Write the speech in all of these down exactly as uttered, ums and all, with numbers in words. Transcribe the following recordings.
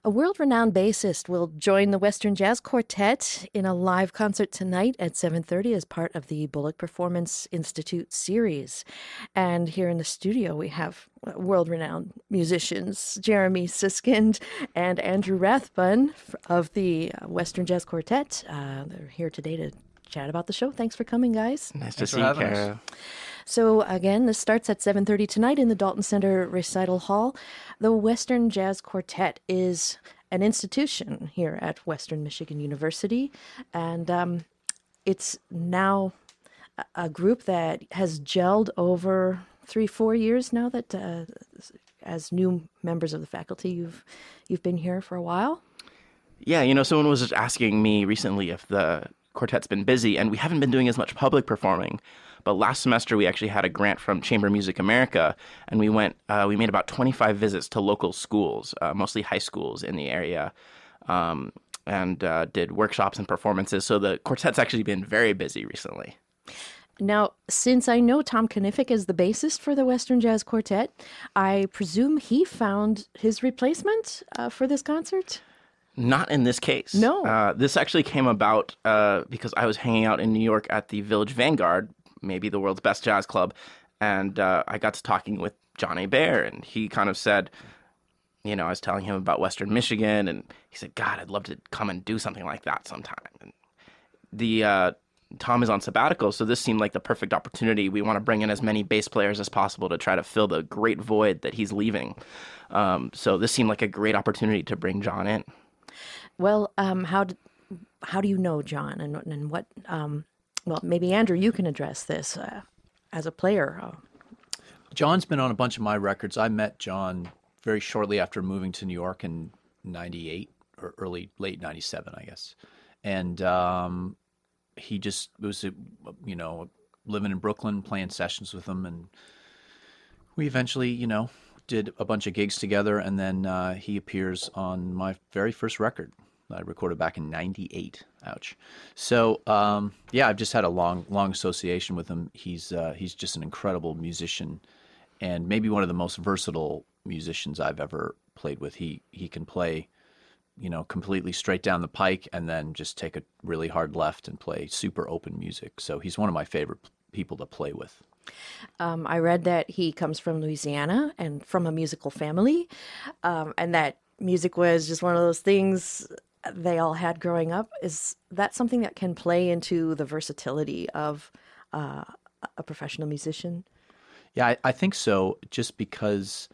A world-renowned bassist will join the Western Jazz Quartet in a live concert tonight at seven thirty as part of the Bullock Performance Institute series. And here in the studio, we have world-renowned musicians, Jeremy Siskind and Andrew Rathbun of the Western Jazz Quartet. Uh, they're here today to chat about the show. Thanks for coming, guys. Nice Thanks to see you, Kara. So again, this starts at seven thirty tonight in the Dalton Center Recital Hall. The Western Jazz Quartet is an institution here at Western Michigan University, and um, it's now a group that has gelled over three, four years now. That uh, as new members of the faculty, you've you've been here for a while. Yeah, you know, someone was just asking me recently if the quartet's been busy, and we haven't been doing as much public performing. But last semester, we actually had a grant from Chamber Music America, and we went, uh, we made about twenty-five visits to local schools, uh, mostly high schools in the area, um, and uh, did workshops and performances. So the quartet's actually been very busy recently. Now, since I know Tom Kniffik is the bassist for the Western Jazz Quartet, I presume he found his replacement uh, for this concert? Not in this case. No. Uh, this actually came about uh, because I was hanging out in New York at the Village Vanguard, maybe the world's best jazz club, and uh, I got to talking with John Hebert, and he kind of said, you know, I was telling him about Western Michigan, and he said, God, I'd love to come and do something like that sometime. And the uh, Tom is on sabbatical, so this seemed like the perfect opportunity. We want to bring in as many bass players as possible to try to fill the great void that he's leaving. Um, so this seemed like a great opportunity to bring John in. Well, um, how do, how do you know John, and and what? Um, well, maybe Andrew, you can address this uh, as a player. Uh, John's been on a bunch of my records. I met John very shortly after moving to New York in ninety-eight or early late ninety-seven, I guess, and um, he just was, you know, living in Brooklyn, playing sessions with him, and we eventually, you know, did a bunch of gigs together, and then uh, he appears on my very first record I recorded back in ninety-eight. Ouch. So, um, yeah, I've just had a long, long association with him. He's uh, he's just an incredible musician, and maybe one of the most versatile musicians I've ever played with. He he can play, you know, completely straight down the pike, and then just take a really hard left and play super open music. So he's one of my favorite people to play with. Um, I read that he comes from Louisiana and from a musical family, um, and that music was just one of those things they all had growing up. Is that something that can play into the versatility of uh, a professional musician? Yeah, I, I think so, just because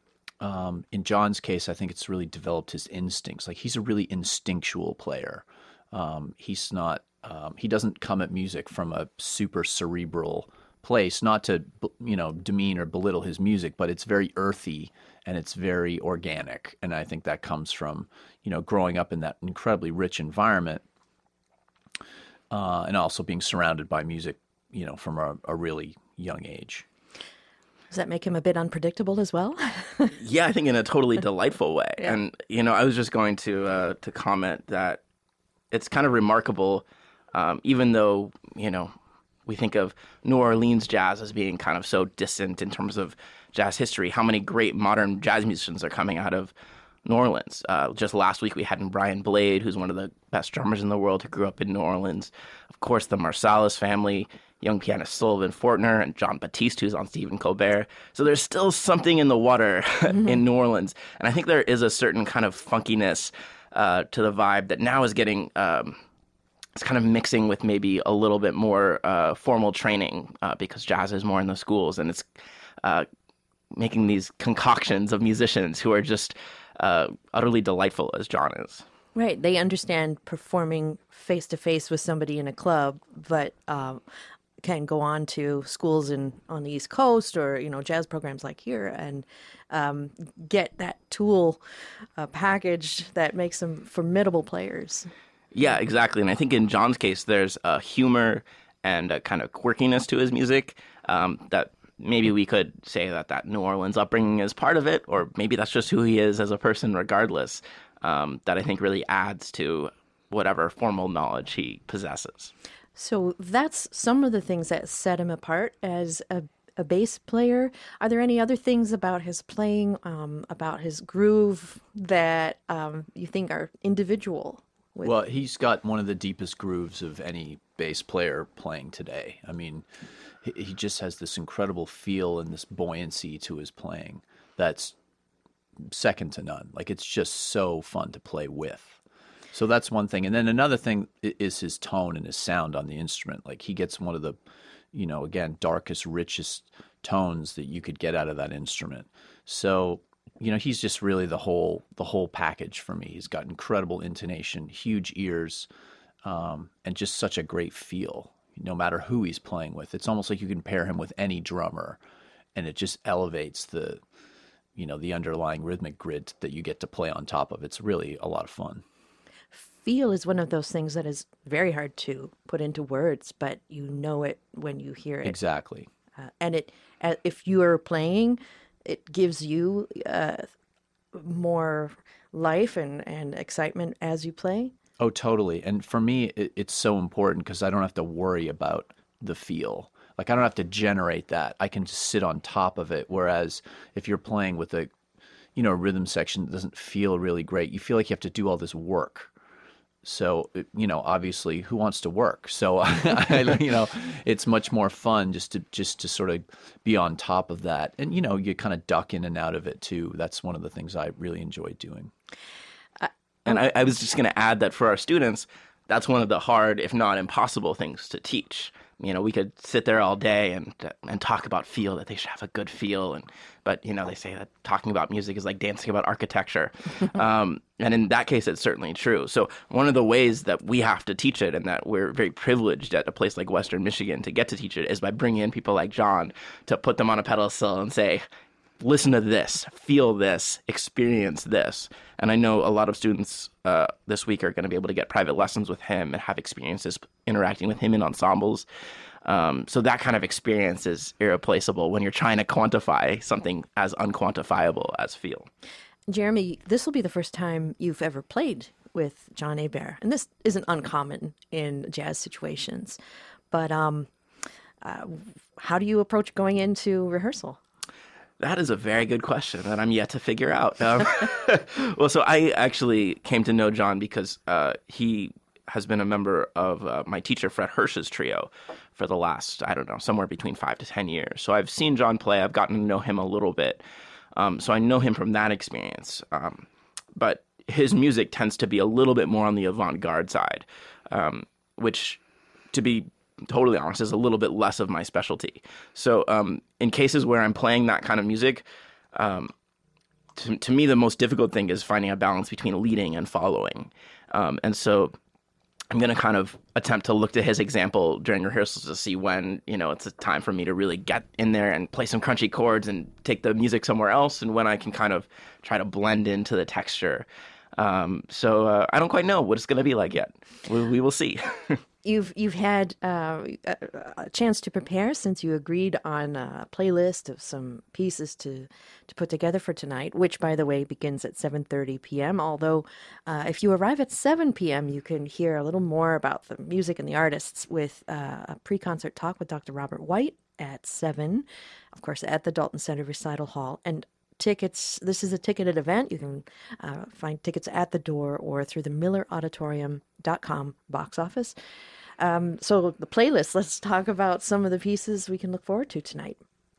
um, in John's case, I think it's really developed his instincts. Like, he's a really instinctual player. Um, he's not, um, he doesn't come at music from a super cerebral place, not to, you know, demean or belittle his music, but it's very earthy and it's very organic. And I think that comes from, you know, growing up in that incredibly rich environment, uh, and also being surrounded by music, you know, from a, a really young age. Does that make him a bit unpredictable as well? Yeah, I think in a totally delightful way. Yeah. And, you know, I was just going to uh, to comment that it's kind of remarkable, um, even though, you know, we think of New Orleans jazz as being kind of so distant in terms of jazz history, how many great modern jazz musicians are coming out of New Orleans. Uh, just last week we had in Brian Blade, who's one of the best drummers in the world, who grew up in New Orleans. Of course, the Marsalis family, young pianist Sullivan Fortner, and John Batiste, who's on Stephen Colbert. So there's still something in the water mm-hmm. in New Orleans. And I think there is a certain kind of funkiness uh, to the vibe that now is getting... Um, It's kind of mixing with maybe a little bit more uh, formal training uh, because jazz is more in the schools, and it's uh, making these concoctions of musicians who are just uh, utterly delightful, as John is. Right. They understand performing face-to-face with somebody in a club, but uh, can go on to schools in on the East Coast or, you know, jazz programs like here and um, get that tool uh, package that makes them formidable players. Yeah, exactly. And I think in John's case, there's a humor and a kind of quirkiness to his music um, that maybe we could say that that New Orleans upbringing is part of it, or maybe that's just who he is as a person regardless, um, that I think really adds to whatever formal knowledge he possesses. So that's some of the things that set him apart as a, a bass player. Are there any other things about his playing, um, about his groove that um, you think are individual? With... Well, he's got one of the deepest grooves of any bass player playing today. I mean, he, he just has this incredible feel and this buoyancy to his playing that's second to none. Like, it's just so fun to play with. So that's one thing. And then another thing is his tone and his sound on the instrument. Like, he gets one of the, you know, again, darkest, richest tones that you could get out of that instrument. So, you know, he's just really the whole the whole package for me. He's got incredible intonation, huge ears, um, and just such a great feel, no matter who he's playing with. It's almost like you can pair him with any drummer, and it just elevates the, you know, the underlying rhythmic grid that you get to play on top of. It's really a lot of fun. Feel is one of those things that is very hard to put into words, but you know it when you hear it. Exactly. Uh, and it, uh, if you are playing, it gives you uh, more life and, and excitement as you play. Oh, totally. And for me, it, it's so important because I don't have to worry about the feel. Like, I don't have to generate that. I can just sit on top of it. Whereas if you're playing with a, you know, a rhythm section that doesn't feel really great, you feel like you have to do all this work. So, you know, obviously, who wants to work? So, I, you know, it's much more fun just to just to sort of be on top of that. And, you know, you kind of duck in and out of it, too. That's one of the things I really enjoy doing. Uh, and I, I was just going to add that for our students, that's one of the hard, if not impossible, things to teach. You know, we could sit there all day and and talk about feel, that they should have a good feel. And but, you know, they say that talking about music is like dancing about architecture. um, and in that case, it's certainly true. So one of the ways that we have to teach it, and that we're very privileged at a place like Western Michigan to get to teach it, is by bringing in people like John to put them on a pedestal and say, listen to this, feel this, experience this. And I know a lot of students uh, this week are going to be able to get private lessons with him and have experiences interacting with him in ensembles. Um, so that kind of experience is irreplaceable when you're trying to quantify something as unquantifiable as feel. Jeremy, this will be the first time you've ever played with John Hebert. And this isn't uncommon in jazz situations. But um, uh, how do you approach going into rehearsal? That is a very good question that I'm yet to figure out. Um, well, so I actually came to know John because uh, he has been a member of uh, my teacher, Fred Hirsch's trio for the last, I don't know, somewhere between five to ten years. So I've seen John play. I've gotten to know him a little bit. Um, so I know him from that experience. Um, but his music tends to be a little bit more on the avant-garde side, um, which, to be totally honest, is a little bit less of my specialty. So um, in cases where I'm playing that kind of music, um, to, to me, the most difficult thing is finding a balance between leading and following. Um, and so I'm going to kind of attempt to look to his example during rehearsals to see when, you know, it's a time for me to really get in there and play some crunchy chords and take the music somewhere else, and when I can kind of try to blend into the texture. Um, so uh, I don't quite know what it's going to be like yet. We, we will see. You've you've had uh, a, a chance to prepare since you agreed on a playlist of some pieces to, to put together for tonight, which, by the way, begins at seven thirty p.m. Although uh, if you arrive at seven p.m., you can hear a little more about the music and the artists with uh, a pre-concert talk with Doctor Robert White at seven, of course, at the Dalton Center Recital Hall. And tickets, this is a ticketed event. You can uh, find tickets at the door or through the miller auditorium dot com box office. Um, so the playlist, let's talk about some of the pieces we can look forward to tonight.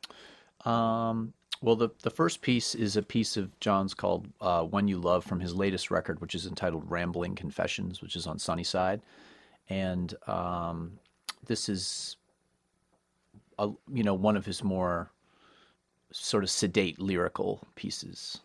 Um, well, the, the first piece is a piece of John's called uh, When You Love from his latest record, which is entitled Rambling Confessions, which is on Sunnyside. And um, this is, a, you know, one of his more sort of sedate lyrical pieces.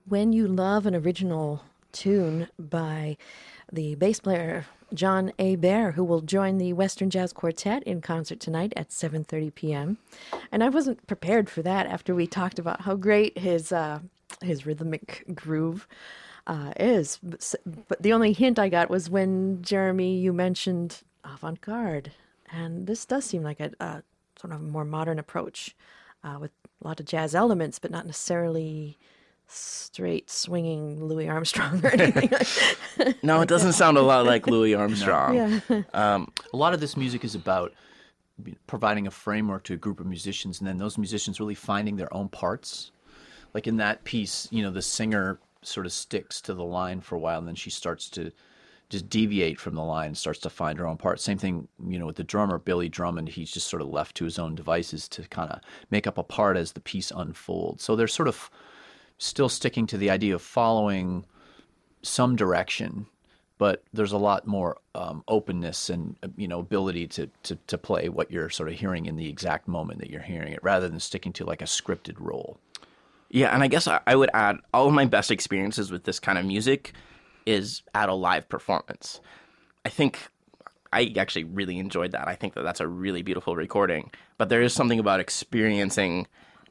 when you love an original tune by the bass player John Hebert, who will join the Western Jazz Quartet in concert tonight at seven thirty p.m. And I wasn't prepared for that after we talked about how great his uh, his rhythmic groove uh, is. But the only hint I got was when, Jeremy, you mentioned avant-garde. And this does seem like a, a sort of more modern approach uh, with a lot of jazz elements, but not necessarily straight swinging Louis Armstrong or anything like that. No, it doesn't sound a lot like Louis Armstrong. Yeah. Um, A lot of this music is about providing a framework to a group of musicians, and then those musicians really finding their own parts. Like in that piece, you know, the singer sort of sticks to the line for a while, and then she starts to just deviate from the line and starts to find her own part. Same thing, you know, with the drummer, Billy Drummond. He's just sort of left to his own devices to kind of make up a part as the piece unfolds. So they're sort of still sticking to the idea of following some direction, but there's a lot more um, openness and, you know, ability to, to, to play what you're sort of hearing in the exact moment that you're hearing it, rather than sticking to like a scripted role. Yeah, and I guess I, I would add all of my best experiences with this kind of music is at a live performance. I think I actually really enjoyed that. I think that that's a really beautiful recording, but there is something about experiencing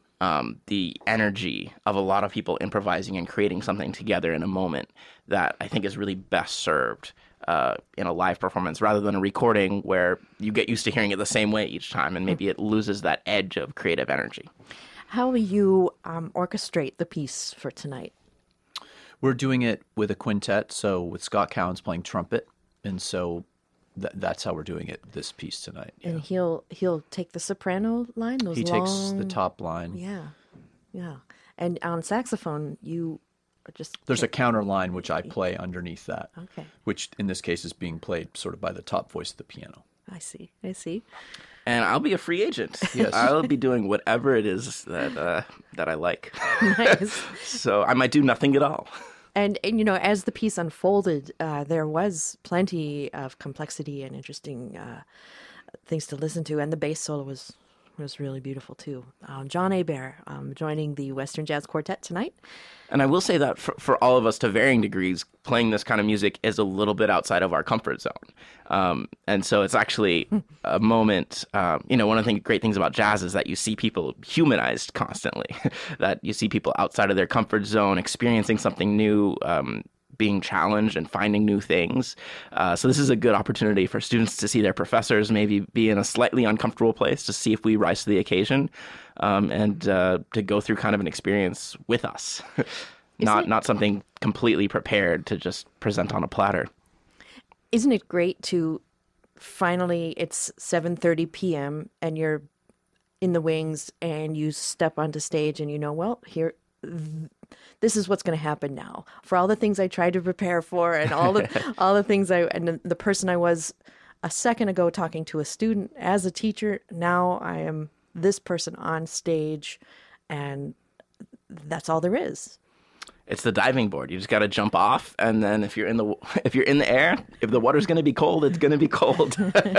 Um, the energy of a lot of people improvising and creating something together in a moment that I think is really best served uh, in a live performance rather than a recording where you get used to hearing it the same way each time and maybe it loses that edge of creative energy. How will you um, orchestrate the piece for tonight? We're doing it with a quintet, so with Scott Cowens playing trumpet, and so th- that's how we're doing it this piece tonight. Yeah. And he'll he'll take the soprano line. Those He long... takes the top line. Yeah, yeah. And on saxophone, you just There's a counter line which I play underneath that, okay. which in this case is being played sort of by the top voice of the piano. I see. I see. And I'll be a free agent. Yes. I'll be doing whatever it is that uh, that I like. Nice. So I might do nothing at all. And, and you know, as the piece unfolded, uh, there was plenty of complexity and interesting uh, things to listen to, and the bass solo was was really beautiful too. Um, John Hebert um, joining the Western Jazz Quartet tonight. And I will say that for, for all of us to varying degrees, playing this kind of music is a little bit outside of our comfort zone. Um, and so it's actually a moment, um, you know, one of the great things about jazz is that you see people humanized constantly, that you see people outside of their comfort zone, experiencing something new, um, being challenged and finding new things. Uh, so this is a good opportunity for students to see their professors maybe be in a slightly uncomfortable place, to see if we rise to the occasion, um, and uh, to go through kind of an experience with us. not it, not something completely prepared to just present on a platter. Isn't it great to finally, it's seven thirty p.m. and you're in the wings and you step onto stage and you know, well, here... Th- this is what's going to happen now. For all the things I tried to prepare for, and all the all the things I and the person I was a second ago talking to a student as a teacher, now I am this person on stage, and that's all there is. It's the diving board. You just got to jump off, and then if you're in the if you're in the air, if the water's going to be cold, it's going to be cold.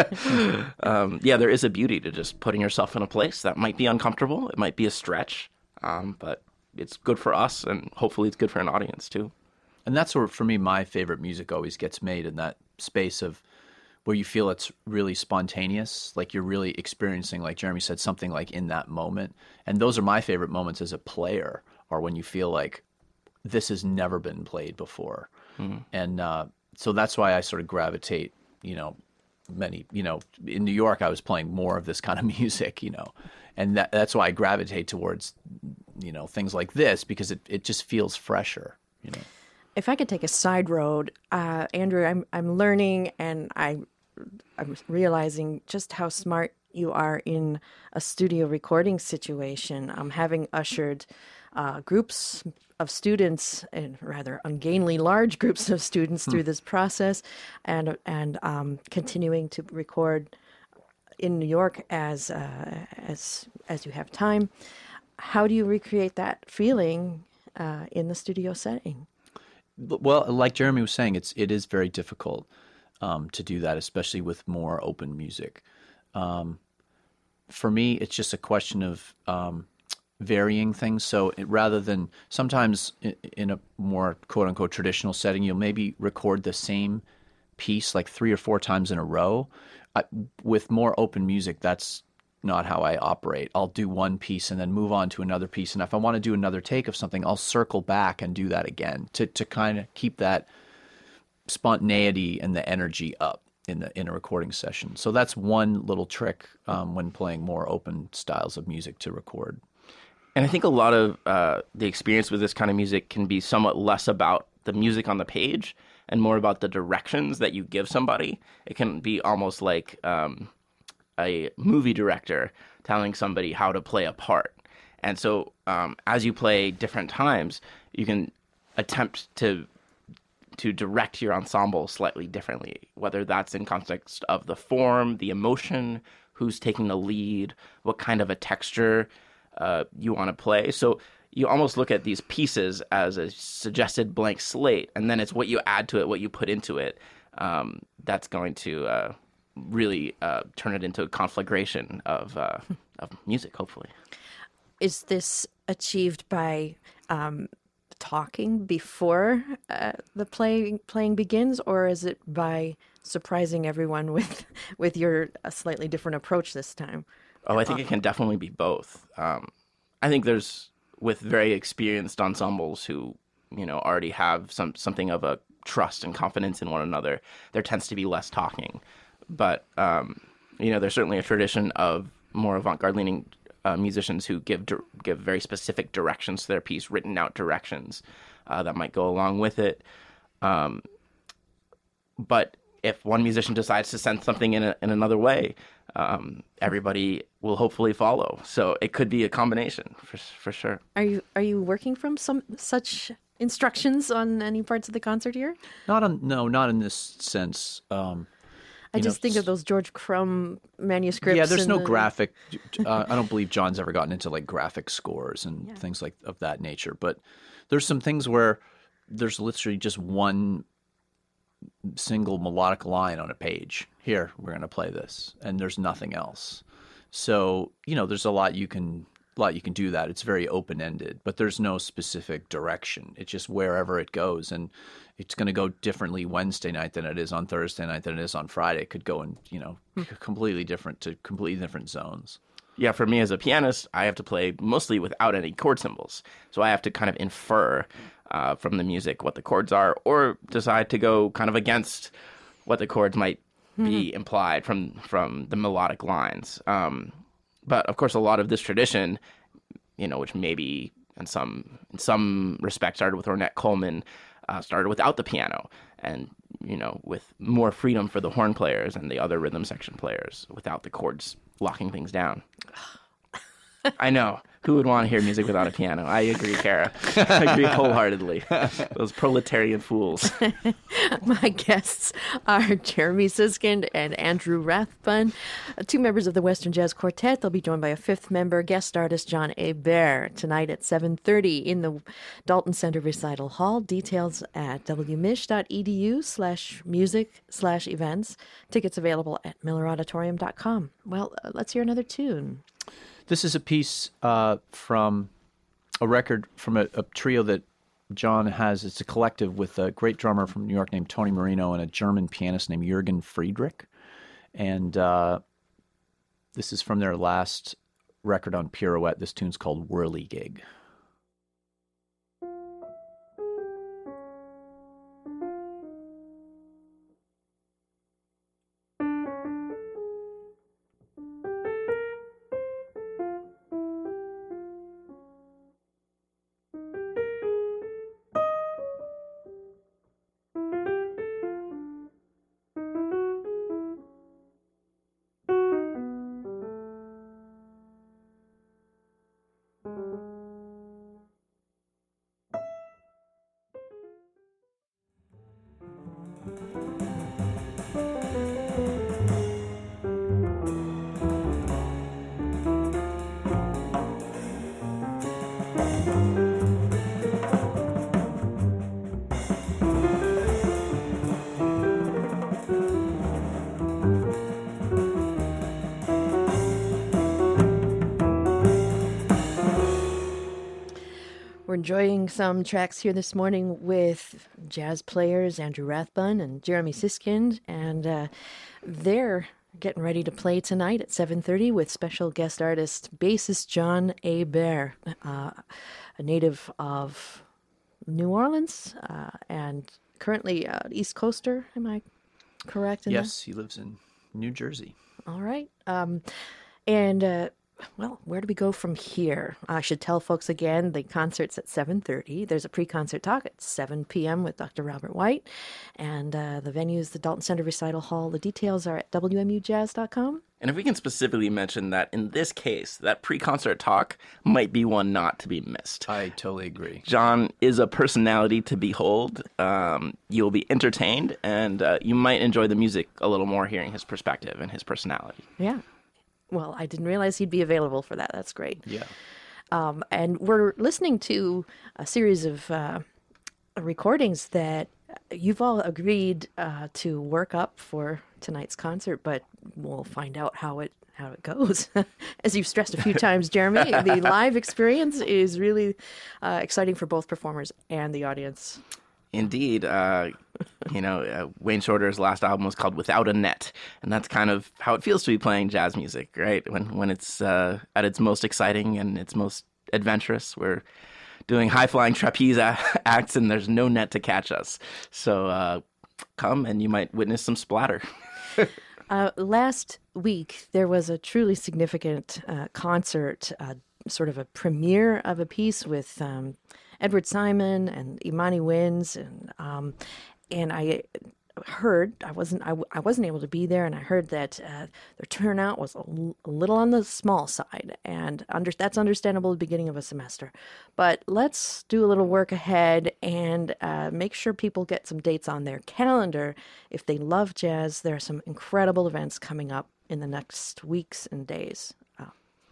um, yeah, there is a beauty to just putting yourself in a place that might be uncomfortable. It might be a stretch, um, but it's good for us, and hopefully it's good for an audience too. And that's where, for me, my favorite music always gets made, in that space of where you feel it's really spontaneous, like you're really experiencing, like Jeremy said, something like in that moment. And those are my favorite moments as a player, or when you feel like this has never been played before. Mm-hmm. And uh, so that's why I sort of gravitate, you know, many, you know, in New York, I was playing more of this kind of music, you know, and that, that's why I gravitate towards, you know, things like this, because it, it just feels fresher, you know. If I could take a side road, uh, Andrew, I'm I'm learning, and I I'm realizing just how smart you are in a studio recording situation. I'm having ushered uh, groups of students, and rather ungainly large groups of students, hmm. through this process, and and um, continuing to record in New York as uh, as as you have time. How do you recreate that feeling uh, in the studio setting? Well, like Jeremy was saying, it's it is very difficult um, to do that, especially with more open music. Um, for me, it's just a question of um, varying things. So it, rather than sometimes in, in a more quote unquote traditional setting, you'll maybe record the same piece like three or four times in a row. I, with more open music, that's not how I operate. I'll do one piece and then move on to another piece. And if I want to do another take of something, I'll circle back and do that again to, to kind of keep that spontaneity and the energy up in the in a recording session. So that's one little trick um, when playing more open styles of music to record. And I think a lot of uh, the experience with this kind of music can be somewhat less about the music on the page and more about the directions that you give somebody. It can be almost like um, a movie director telling somebody how to play a part. And so um, as you play different times, you can attempt to to direct your ensemble slightly differently, whether that's in context of the form, the emotion, who's taking the lead, what kind of a texture uh, you want to play. So you almost look at these pieces as a suggested blank slate, and then it's what you add to it, what you put into it, um, that's going to uh, really uh, turn it into a conflagration of uh, of music, hopefully. Is this achieved by um, talking before uh, the play playing begins, or is it by surprising everyone with with your a slightly different approach this time? Oh, I think it can definitely be both. Um, I think there's with very experienced ensembles who, you know, already have some something of a trust and confidence in one another, there tends to be less talking. But, um, you know, there's certainly a tradition of more avant-garde leaning uh, musicians who give give very specific directions to their piece, written out directions uh, that might go along with it. Um, but if one musician decides to send something in a, in another way, um, everybody will hopefully follow. So it could be a combination for for sure. Are you are you working from some such instructions on any parts of the concert here? Not on no, not in this sense. Um, I you just know, think of those George Crumb manuscripts. Yeah, there's and no the- graphic. Uh, I don't believe John's ever gotten into like graphic scores and Yeah. things like of that nature. But there's some things where there's literally just one single melodic line on a page. Here, we're going to play this, and there's nothing else. So you know, there's a lot you can lot you can do that. It's very open ended, but there's no specific direction. It's just wherever it goes, and it's going to go differently Wednesday night than it is on Thursday night than it is on Friday. It could go in, you know, completely different to completely different zones. Yeah, for me as a pianist, I have to play mostly without any chord symbols. So I have to kind of infer uh, from the music what the chords are, or decide to go kind of against what the chords might be implied from from the melodic lines. Um, but of course, a lot of this tradition, you know, which maybe in some in some respects started with Ornette Coleman, uh, started without the piano, and you know, with more freedom for the horn players and the other rhythm section players, without the chords locking things down. I know. Who would want to hear music without a piano? I agree, Kara. I agree wholeheartedly. Those proletarian fools. My guests are Jeremy Siskind and Andrew Rathbun, two members of the Western Jazz Quartet. They'll be joined by a fifth member, guest artist John Hebert, tonight at seven thirty in the Dalton Center Recital Hall. Details at wmish.edu slash music slash events. Tickets available at miller auditorium dot com. Well, uh, let's hear another tune. This is a piece uh, from a record from a, a trio that John has. It's a collective with a great drummer from New York named Tony Marino and a German pianist named Jürgen Friedrich. And uh, this is from their last record on Pirouette. This tune's called Whirligig. We're enjoying some tracks here this morning with jazz players Andrew Rathbun and Jeremy Siskind, and uh, they're getting ready to play tonight at seven thirty with special guest artist bassist John Hebert, uh, a native of New Orleans uh, and currently uh, East Coaster. Am I correct in Yes, he lives in New Jersey. that? All right. Um, and uh, well, where do we go from here? I should tell folks again, the concert's at seven thirty. There's a pre-concert talk at seven p.m. with Doctor Robert White. And uh, the venue is the Dalton Center Recital Hall. The details are at w m u jazz dot com. And if we can specifically mention that in this case, that pre-concert talk might be one not to be missed. I totally agree. John is a personality to behold. Um, you'll be entertained, and uh, you might enjoy the music a little more hearing his perspective and his personality. Yeah. Well, I didn't realize he'd be available for that. That's great. Yeah. Um, and we're listening to a series of uh, recordings that you've all agreed uh, to work up for tonight's concert, but we'll find out how it how it goes. As you've stressed a few times, Jeremy, the live experience is really uh, exciting for both performers and the audience. Indeed. Uh, you know, uh, Wayne Shorter's last album was called Without a Net, and that's kind of how it feels to be playing jazz music, right? When when it's uh, at its most exciting and its most adventurous. We're doing high-flying trapeze a- acts, and there's no net to catch us. So uh, come, and you might witness some splatter. Uh, last week, there was a truly significant uh, concert, uh, sort of a premiere of a piece with um, Edward Simon and Imani Winds, and um, and I heard I wasn't I, I wasn't able to be there, and I heard that uh, their turnout was a, l- a little on the small side, and under, that's understandable at the beginning of a semester. But let's do a little work ahead and uh, make sure people get some dates on their calendar. If they love jazz, there are some incredible events coming up in the next weeks and days. Uh,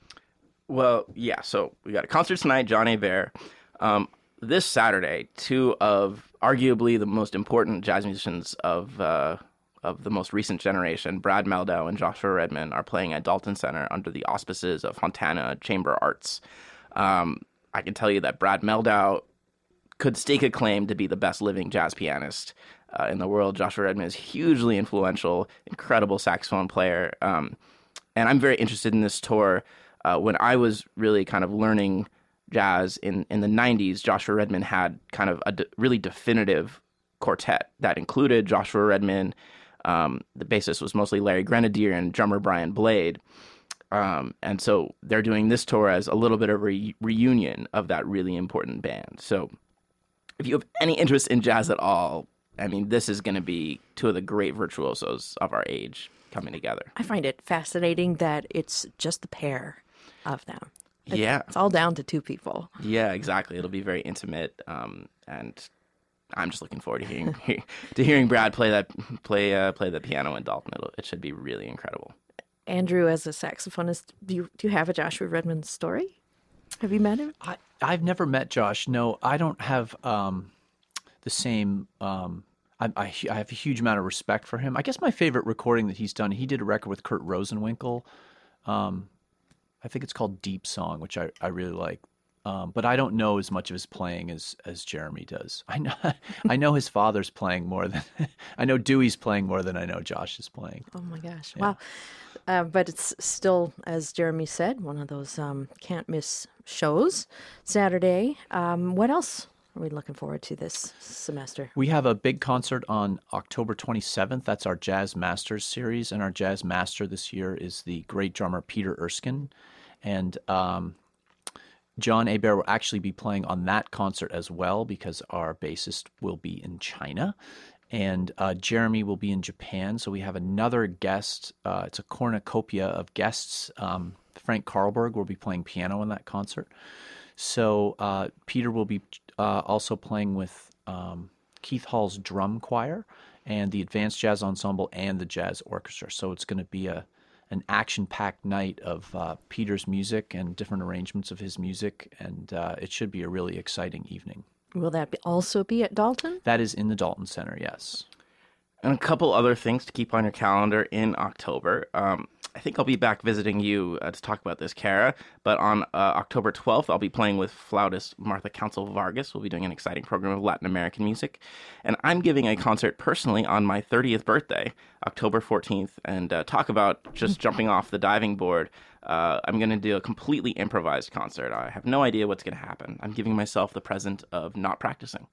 Well, yeah, so we got a concert tonight, John Hebert. Um, this Saturday, two of arguably the most important jazz musicians of uh, of the most recent generation, Brad Mehldau and Joshua Redman, are playing at Dalton Center under the auspices of Fontana Chamber Arts. Um, I can tell you that Brad Mehldau could stake a claim to be the best living jazz pianist uh, in the world. Joshua Redman is hugely influential, incredible saxophone player. Um, and I'm very interested in this tour. Uh, when I was really kind of learning jazz in, in the nineties, Joshua Redman had kind of a de- really definitive quartet that included Joshua Redman. Um, the bassist was mostly Larry Grenadier and drummer Brian Blade. Um, and so they're doing this tour as a little bit of a re- reunion of that really important band. So if you have any interest in jazz at all, I mean, this is going to be two of the great virtuosos of our age coming together. I find it fascinating that it's just the pair of them. It's, Yeah. it's all down to two people. Yeah, exactly. It'll be very intimate, um, and I'm just looking forward to hearing to hearing Brad play that play uh, play the piano in Dalton. It'll, it should be really incredible. Andrew, as a saxophonist, do you, do you have a Joshua Redman story? Have you met him? I, I've never met Josh. No, I don't have um, the same. Um, I, I, I have a huge amount of respect for him. I guess my favorite recording that he's done, he did a record with Kurt Rosenwinkel. Um, I think it's called Deep Song, which I, I really like. Um, but I don't know as much of his playing as, as Jeremy does. I know I know his father's playing more than I know Dewey's playing more than I know Josh is playing. Oh my gosh! Yeah. Wow. Uh, but it's still, as Jeremy said, one of those um, can't miss shows. Saturday. Um, what else are we looking forward to this semester? We have a big concert on October twenty-seventh. That's our Jazz Masters series, and our Jazz Master this year is the great drummer Peter Erskine, and um, John Hebert will actually be playing on that concert as well because our bassist will be in China, and uh, Jeremy will be in Japan. So we have another guest. Uh, it's a cornucopia of guests. Um, Frank Karlberg will be playing piano in that concert. So uh, Peter will be uh, also playing with um, Keith Hall's drum choir and the Advanced Jazz Ensemble and the Jazz Orchestra. So it's going to be a an action-packed night of uh, Peter's music and different arrangements of his music, and uh, it should be a really exciting evening. Will that be also be at Dalton? That is in the Dalton Center, yes. And a couple other things to keep on your calendar in October. Um, I think I'll be back visiting you uh, to talk about this, Kara. But on uh, October twelfth, I'll be playing with flautist Martha Council Vargas. We'll be doing an exciting program of Latin American music. And I'm giving a concert personally on my thirtieth birthday, October fourteenth, and uh, talk about just jumping off the diving board. Uh, I'm going to do a completely improvised concert. I have no idea what's going to happen. I'm giving myself the present of not practicing.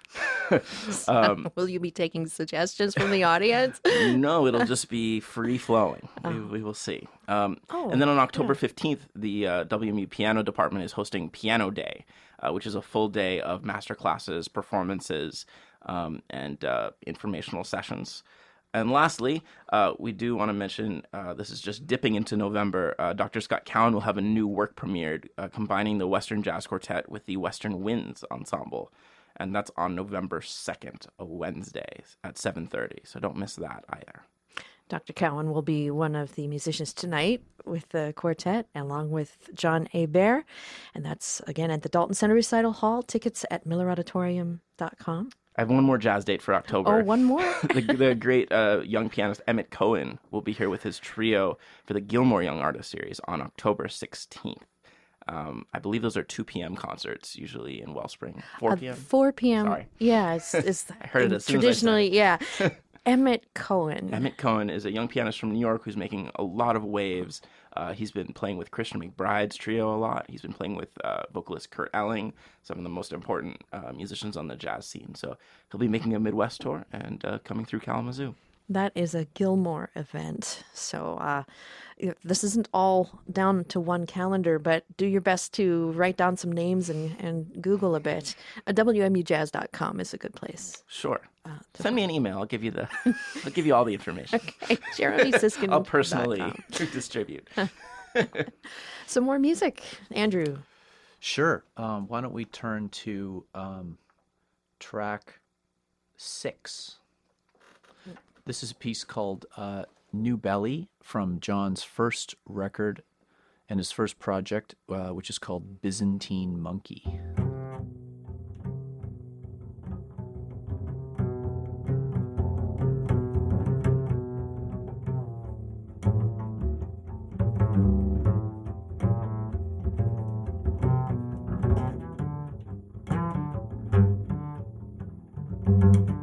um, Will you be taking suggestions from the audience? No, it'll just be free flowing. Oh. We, we will see. Um, oh, and then on October fifteenth, the uh, W M U Piano Department is hosting Piano Day, uh, which is a full day of master classes, performances, um, and uh, informational sessions. And lastly, uh, we do want to mention, uh, this is just dipping into November, uh, Doctor Scott Cowan will have a new work premiered, uh, combining the Western Jazz Quartet with the Western Winds Ensemble. And that's on November second, a Wednesday at seven thirty. So don't miss that either. Doctor Cowan will be one of the musicians tonight with the quartet, along with John Hebert. And that's, again, at the Dalton Center Recital Hall. Tickets at miller auditorium dot com. I have one more jazz date for October. Oh, one more? the, the great uh, young pianist Emmett Cohen will be here with his trio for the Gilmore Young Artist Series on October sixteenth. Um, I believe those are two p.m. concerts, usually in Wellspring. four p.m.? Uh, four p.m. Sorry. Yeah. It's, it's I heard it as soon traditionally, as I said it. yeah. Emmett Cohen. Emmett Cohen is a young pianist from New York who's making a lot of waves. Uh, he's been playing with Christian McBride's trio a lot. He's been playing with uh, vocalist Kurt Elling, some of the most important uh, musicians on the jazz scene. So he'll be making a Midwest tour and uh, coming through Kalamazoo. That is a Gilmore event. So uh, this isn't all down to one calendar, but do your best to write down some names and, and Google a bit. Uh, W M U jazz dot com is a good place. Sure. Uh, Send me an email. I'll give you the. I'll give you all the information. Okay, Jeremy Siskin. I'll personally distribute. Some more music, Andrew. Sure. Um, why don't we turn to um, track six? This is a piece called uh, New Belly from John's first record and his first project, uh, which is called Byzantine Monkey. Thank you.